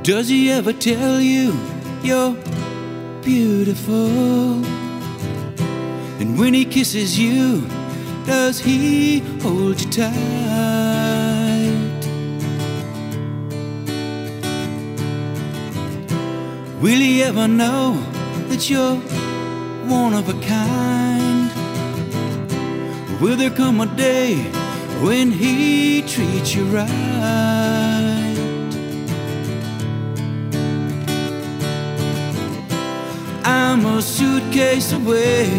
Does he ever tell you you're beautiful? And when he kisses you, does he hold you tight? Will he ever know that you're one of a kind? Will there come a day when he treats you right? I'm a suitcase away,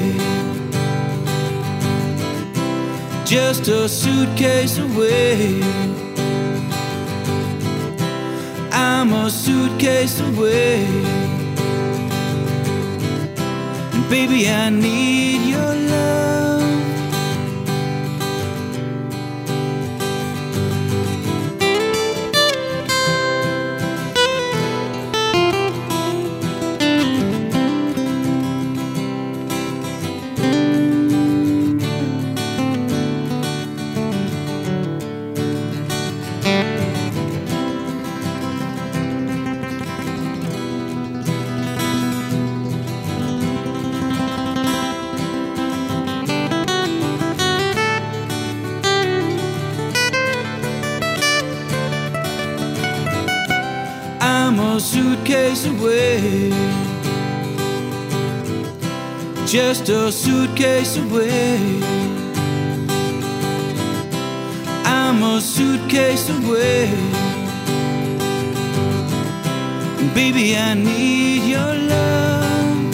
just a suitcase away. I'm a suitcase away, and baby, I need your love. I'm a suitcase away, just a suitcase away. I'm a suitcase away, and baby, I need your love.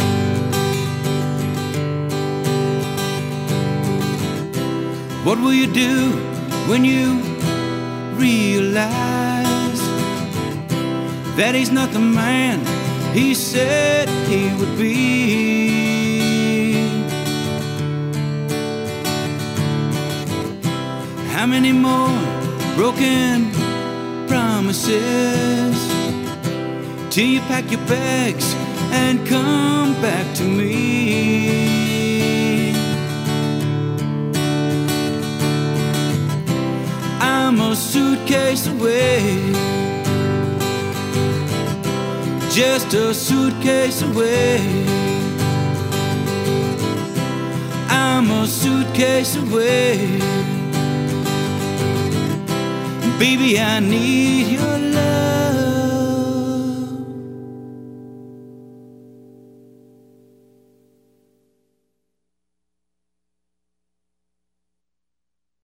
What will you do when you realize that he's not the man he said he would be? How many more broken promises till you pack your bags and come back to me? I'm a suitcase away, just a suitcase away. I'm a suitcase away, baby, I need your love.